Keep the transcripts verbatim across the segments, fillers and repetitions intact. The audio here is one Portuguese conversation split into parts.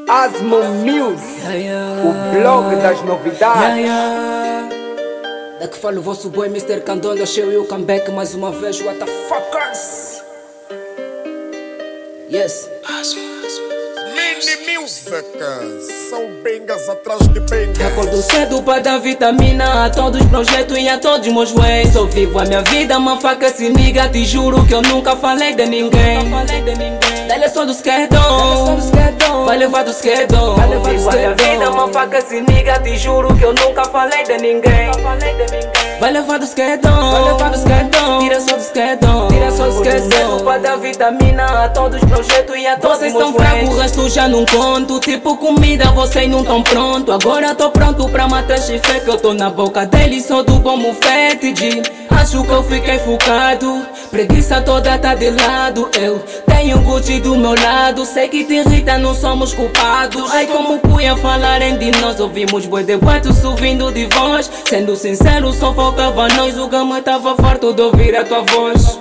Asmo Music, yeah, yeah. o blog das novidades. Yeah, yeah. Da que fala o vosso boy mister Candonga, achei eu comeback mais uma vez, what the fuckers. Yes. Mini Music, são bengas atrás de bengas. Acordo cedo para dar vitamina a todos os projetos e a todos os meus ways. Eu vivo a minha vida, uma faca se liga, te juro que eu nunca falei de ninguém. Dá-lhe só do esquerdão, vai levar do esquerdão. Vivo a minha vida, uma faca se liga, te juro que eu nunca falei de ninguém. Vai levar do esquerdão, vai levar do esquerdão. Tira só do esquerdão, tira só do esquerdão. Para dar vitamina a todos os projetos e a todos os meus ways. Vocês são fracos, o resto já não conto. Tipo comida, vocês não tão pronto. Agora tô pronto pra matar chifre, que eu tô na boca dele, sou do como fetiche. Acho que eu fiquei focado, preguiça toda tá de lado. Eu tenho Gucci do meu lado, sei que te irrita, não somos culpados. Ai, como cuia falarem de nós, ouvimos boi de boato subindo de voz. Sendo sincero, só faltava nós, o gama tava farto de ouvir a tua voz.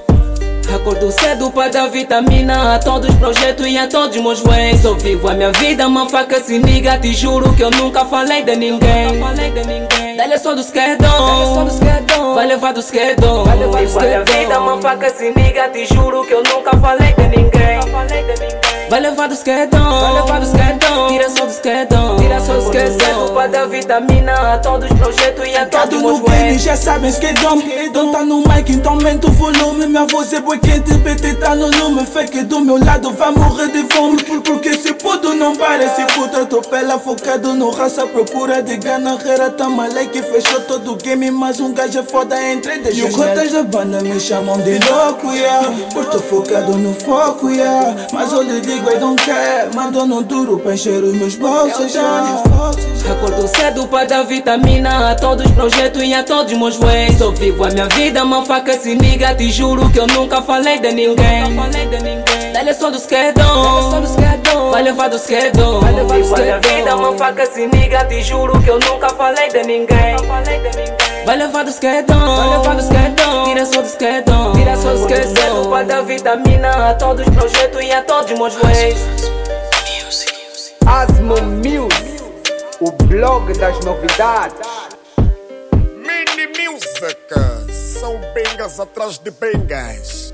Acordo cedo para dar vitamina a todos os projetos e a todos os meus ways. Eu vivo a minha vida, uma faca se liga, te juro que eu nunca falei de ninguém. Dá-lhe só do esquerdão, vai levar do esquerdão. Vivo a minha vida, uma faca se liga, te juro que eu nunca falei de ninguém. Vai levar do esquerdão, vai levar do esquerdão. Tira só do esquerdão, tira só do esquerdão. Para dar vitamina a todos os projetos e a todos os meus ways. Já sabem esquerdão, então tá no mic, então aumenta o volume. Minha voz é boi quente, B T tá no lume. Fake do meu lado vai morrer de fome, porque se puto não parece puta. Tô pela focado no raça, procura de gana. Rera tá maleque, fechou todo o game, mas um gajo é foda entre de. E os cotas da banda me chamam de louco, yeah. Por tô focado no foco, yeah. Mas eu lhe digo, I don't care. Mando no duro pra encher os meus bolsos, yeah. Acordo cedo para dar vitamina a todos os projetos e a todos os meus ways. Eu vivo a minha vida, uma faca se liga, te juro que eu nunca falei de ninguém. Dá-lhe só do esquerdão, vai levar do esquerdão. Vivo a minha vida, uma faca se liga, te juro que eu nunca falei de ninguém. Vai levar do esquerdão, vai levar do esquerdão. Tira só do esquerdão, tira só do esquerdão. Para dar vitamina a todos os projetos e a todos os meus ways. Asmo Music, o blog das novidades. Mini Music, são bengas atrás de bengas.